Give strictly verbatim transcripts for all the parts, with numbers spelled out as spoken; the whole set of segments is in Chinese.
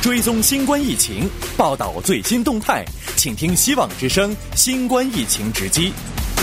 追踪新冠疫情，报道最新动态，请听希望之声新冠疫情直击。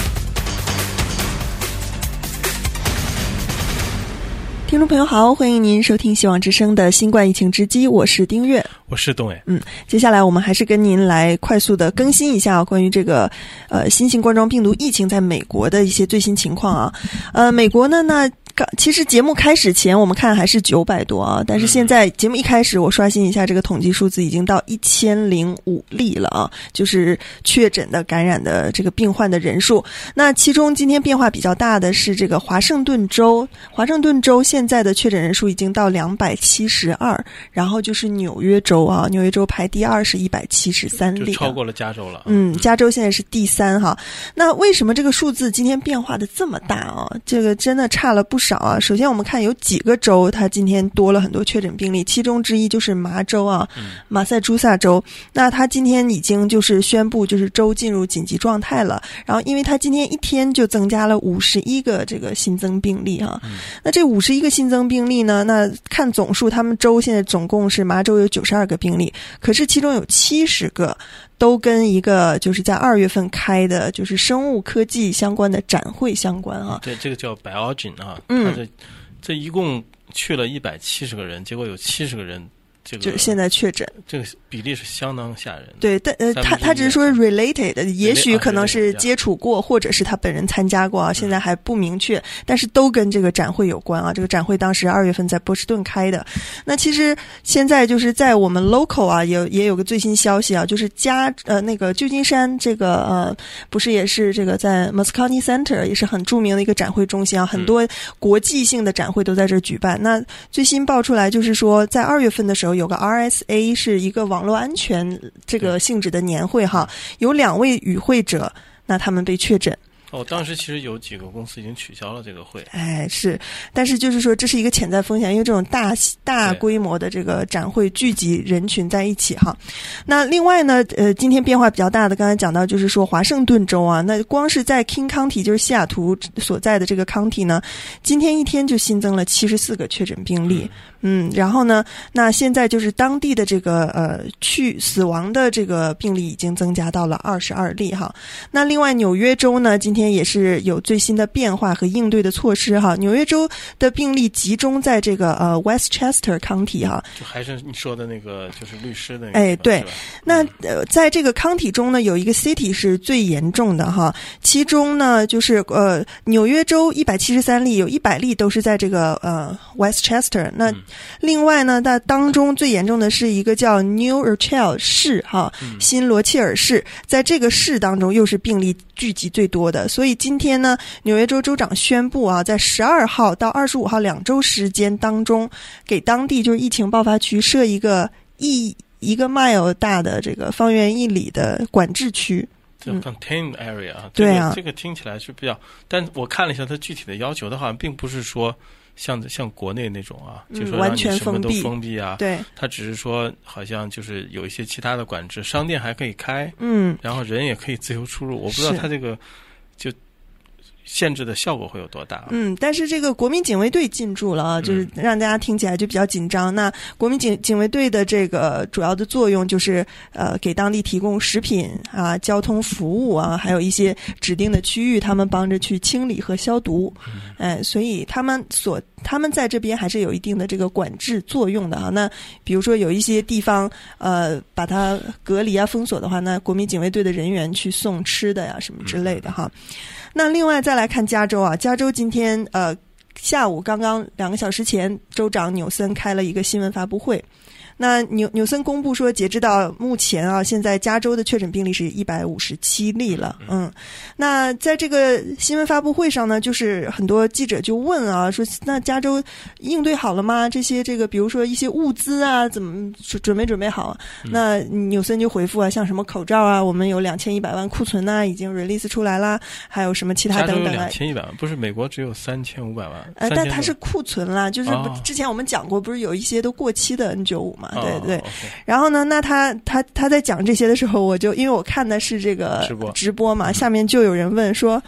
听众朋友好，欢迎您收听希望之声的新冠疫情直击，我是丁月， 我是董伟。 嗯，接下来我们还是跟您来快速的更新一下、啊、关于这个呃新型冠状病毒疫情在美国的一些最新情况啊。呃，美国呢，那其实节目开始前我们看还是九百多啊，但是现在节目一开始我刷新一下这个统计数字已经到一千零五例了啊，就是确诊的感染的这个病患的人数。那其中今天变化比较大的是这个华盛顿州，华盛顿州现在的确诊人数已经到两百七十二，然后就是纽约州啊，纽约州排第二是一百七十三例、啊， 就超过了加州了。 嗯，加州现在是第三哈。那为什么这个数字今天变化的这么大啊？这个真的差了不少啊。首先我们看有几个州它今天多了很多确诊病例，其中之一就是麻州啊，嗯、马萨诸塞州。那它今天已经就是宣布就是州进入紧急状态了，然后因为它今天一天就增加了五十一个这个新增病例哈、啊嗯。那这五十一个新增病例呢，那看总数他们州现在总共是麻州有九十二个病例，可是其中有七十个都跟一个就是在二月份开的就是生物科技相关的展会相关啊。 对，这个叫 Biogen 啊， 嗯， 它这这一共去了一百七十个人，结果有七十个人这个就是现在确诊， 这个比例是相当吓人的。 对，但呃，他他只是说 related， 也许可能是接触过，或者是他本人参加过啊，现在还不明确，但是都跟这个展会有关啊。这个展会当时二月份在波士顿开的。那其实现在就是在我们 local 啊，也也有个最新消息啊，就是加呃那个旧金山这个呃不是也是这个在 Moscone Center 也是很著名的一个展会中心啊，很多国际性的展会都在这儿举办。那最新爆出来就是说，在二月份的时候有个 R S A 是一个网络安全这个性质的年会哈，有两位与会者，那他们被确诊。 哦，当时其实有几个公司已经取消了这个会。 哎，是，但是就是说这是一个潜在风险，因为这种大大规模的这个展会聚集人群在一起哈。那另外呢，呃，今天变化比较大的，刚才讲到就是说华盛顿州啊，那光是在 King County 就是西雅图所在的这个 county 呢，今天一天就新增了七十四个确诊病例。嗯，然后呢，那现在就是当地的这个呃去死亡的这个病例已经增加到了二十二例哈。那另外纽约州呢，今天也是有最新的变化和应对的措施哈。纽约州的病例集中在这个呃 Westchester County 哈， 就还是你说的那个就是律师的那个。 哎，对，那呃在这个 county 中呢，有一个 city 是最严重的哈，其中呢就是呃纽约州一百七十三例，有一百例都是在这个呃 Westchester。那、嗯另外呢，那当中最严重的是一个叫 New Rochelle 市哈，新罗切尔市，在这个市当中又是病例聚集最多的，所以今天呢，纽约州州长宣布啊，在十二号到二十五号两周时间当中，给当地就是疫情爆发区设一个一一个 mile 大的这个方圆一里的管制区。 这 contained area 啊、嗯， 对啊， 这个听起来是比较，但我看了一下它具体的要求，它好像并不是说。像像国内那种啊，就说让你什么都封闭啊， 对， 他只是说好像就是有一些其他的管制，商店还可以开， 嗯， 然后人也可以自由出入。我不知道他这个就限制的效果会有多大？ 嗯，但是这个国民警卫队进驻了啊，就是让大家听起来就比较紧张。嗯、那国民警警卫队的这个主要的作用就是呃，给当地提供食品啊、交通服务啊，还有一些指定的区域，他们帮着去清理和消毒。嗯、哎，所以他们所他们在这边还是有一定的这个管制作用的啊。那比如说有一些地方呃把它隔离啊、封锁的话，那国民警卫队的人员去送吃的呀什么之类的哈。嗯、那另外再来看加州啊，加州今天呃下午刚刚两个小时前，州长纽森开了一个新闻发布会。那纽纽森公布说，截止到目前啊，现在加州的确诊病例是一百五十七例了。嗯，那在这个新闻发布会上呢，就是很多记者就问啊，说那加州应对好了吗？这些这个比如说一些物资啊，怎么准备准备好？嗯、那纽森就回复啊，像什么口罩啊，我们有两千一百万库存呐、啊，已经 release 出来啦，还有什么其他等等啊。 两千一百万，不是美国只有三千五百万？ 呃，但它是库存啦，就是之前我们讲过，不是有一些都过期的 N 九十五 嘛？对对， oh, okay. 然后呢，那他他他在讲这些的时候，我就因为我看的是这个直播直播嘛，下面就有人问说，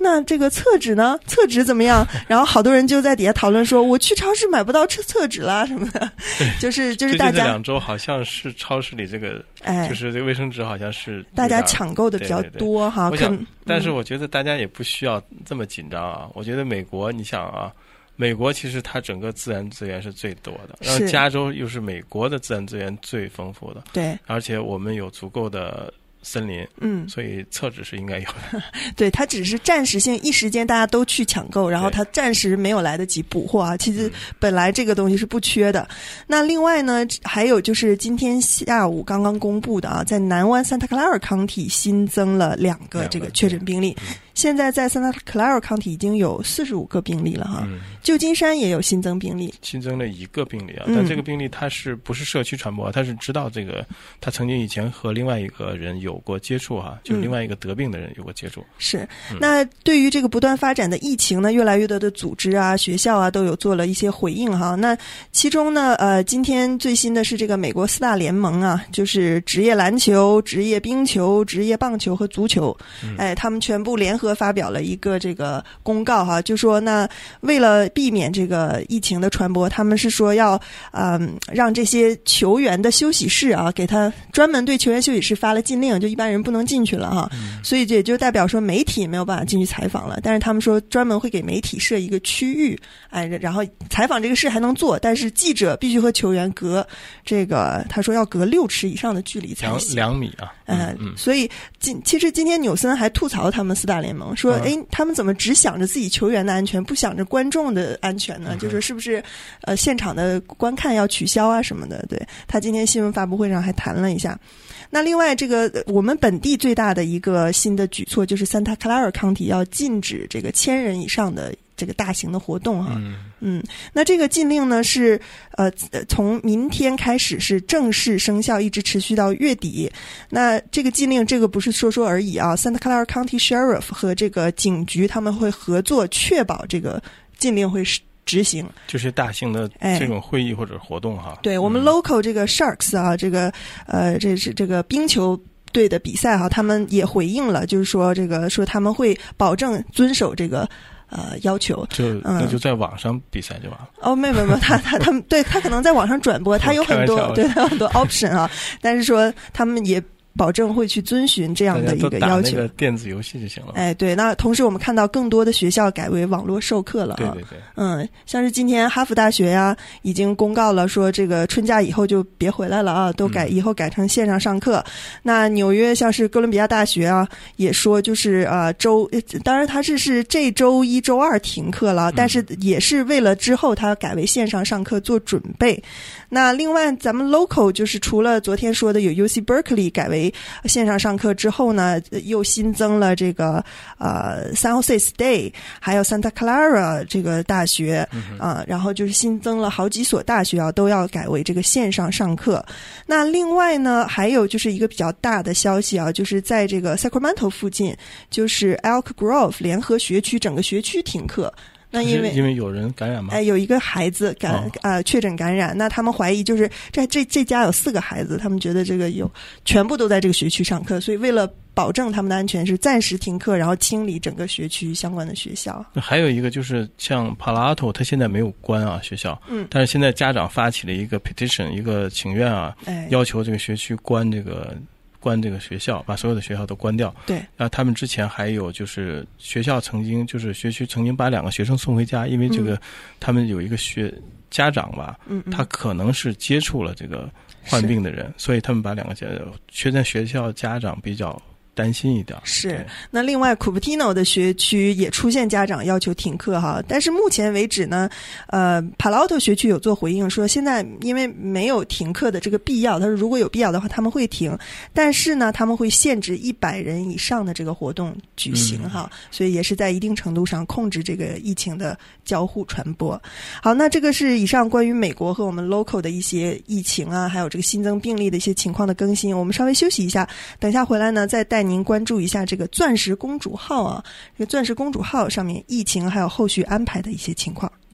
那这个厕纸呢？厕纸怎么样？然后好多人就在底下讨论说，我去超市买不到厕纸啦什么的。就是就是大家这两周好像是超市里这个，哎，就是这个卫生纸好像是大家抢购的比较多哈。 我想，但是我觉得大家也不需要这么紧张啊。我觉得美国，你想啊。美国其实它整个自然资源是最多的，然后加州又是美国的自然资源最丰富的， 对， 而且我们有足够的森林，嗯，所以厕纸是应该有的。 对，它只是暂时性，一时间大家都去抢购，然后它暂时没有来得及补货啊。其实本来这个东西是不缺的。那另外呢，还有就是今天下午刚刚公布的啊，在南湾 Santa Clara County 新增了两个这个确诊病例。现在在 Santa Clara County 已经有四十五个病例了哈，嗯、旧金山也有新增病例， 新增了一个病例啊，但这个病例它是不是社区传播？他是知道这个，他曾经以前和另外一个人有过接触哈、啊，就是另外一个得病的人有过接触。嗯、 是，那对于这个不断发展的疫情呢，越来越多的组织啊、学校啊都有做了一些回应哈。那其中呢，呃，今天最新的是这个美国四大联盟啊，就是职业篮球、职业冰球、职业棒球和足球，嗯、哎，他们全部联合。和发表了一个这个公告哈，就说那为了避免这个疫情的传播，他们是说要嗯让这些球员的休息室啊，给他专门对球员休息室发了禁令，就一般人不能进去了哈。嗯、所以这也就代表说媒体没有办法进去采访了，但是他们说专门会给媒体设一个区域，哎，然后采访这个事还能做，但是记者必须和球员隔这个他说要隔六尺以上的距离才行， 两两米啊。 嗯，嗯所以今其实今天纽森还吐槽他们四大联盟说，哎，他们怎么只想着自己球员的安全，不想着观众的安全呢？嗯、就说是不是呃现场的观看要取消啊什么的？对，他今天新闻发布会上还谈了一下。那另外，这个我们本地最大的一个新的举措就是 Santa Clara County 要禁止这个千人以上的这个大型的活动啊。嗯, 嗯，那这个禁令呢是呃从明天开始是正式生效，一直持续到月底。那这个禁令这个不是说说而已啊 ，Santa Clara County Sheriff 和这个警局他们会合作，确保这个禁令会执行， 就是大型的这种会议或者活动哈。 哎、对我们 local 这个 Sharks 啊，这个呃，这是这个冰球队的比赛哈，他们也回应了，就是说这个说他们会保证遵守这个。呃，要求就那就在网上比赛就完了。 哦，没有没有，他他他们对他可能在网上转播，他有很多对他有很多 option 啊，但是说他们也。保证会去遵循这样的一个要求。 打那个电子游戏就行了。 哎，对，那同时我们看到更多的学校改为网络授课了啊。 对对对。 嗯，像是今天哈佛大学呀、啊、已经公告了说，这个春假以后就别回来了啊，都改、嗯、以后改成线上上课。那纽约像是哥伦比亚大学啊，也说就是呃周，当然它是是这周一周二停课了，但是也是为了之后它改为线上上课做准备。那另外咱们 local 就是除了昨天说的有 U C Berkeley 改为线上上课之后呢，又新增了这个呃 San Jose State 还有 Santa Clara 这个大学啊、呃，然后就是新增了好几所大学啊都要改为这个线上上课。那另外呢还有就是一个比较大的消息啊，就是在这个 Sacramento 附近，就是 Elk Grove 联合学区整个学区停课。那因为因为有人感染吗？ 哎，有一个孩子感啊、哦呃、确诊感染，那他们怀疑就是这这这家有四个孩子，他们觉得这个有全部都在这个学区上课，所以为了保证他们的安全，是暂时停课，然后清理整个学区相关的学校。 还有一个就是像 Palo Alto， 它现在没有关啊学校，嗯，但是现在家长发起了一个 petition， 一个请愿啊，哎、要求这个学区关这个。关这个学校，把所有的学校都关掉。 对， 然后他们之前还有就是学校曾经就是学区曾经把两个学生送回家，因为这个、嗯、他们有一个学家长吧，嗯嗯他可能是接触了这个患病的人，所以他们把两个家学在学校家长比较担心一点。 是，那另外 Cupertino 的学区也出现家长要求停课哈，但是目前为止呢，呃 Palo Alto 学区有做回应说，现在因为没有停课的这个必要，他说如果有必要的话他们会停，但是呢他们会限制一百人以上的这个活动举行哈、嗯，所以也是在一定程度上控制这个疫情的交互传播。好，那这个是以上关于美国和我们 local 的一些疫情啊，还有这个新增病例的一些情况的更新。我们稍微休息一下，等一下回来呢再带您关注一下这个钻石公主号啊，这个钻石公主号上面疫情还有后续安排的一些情况。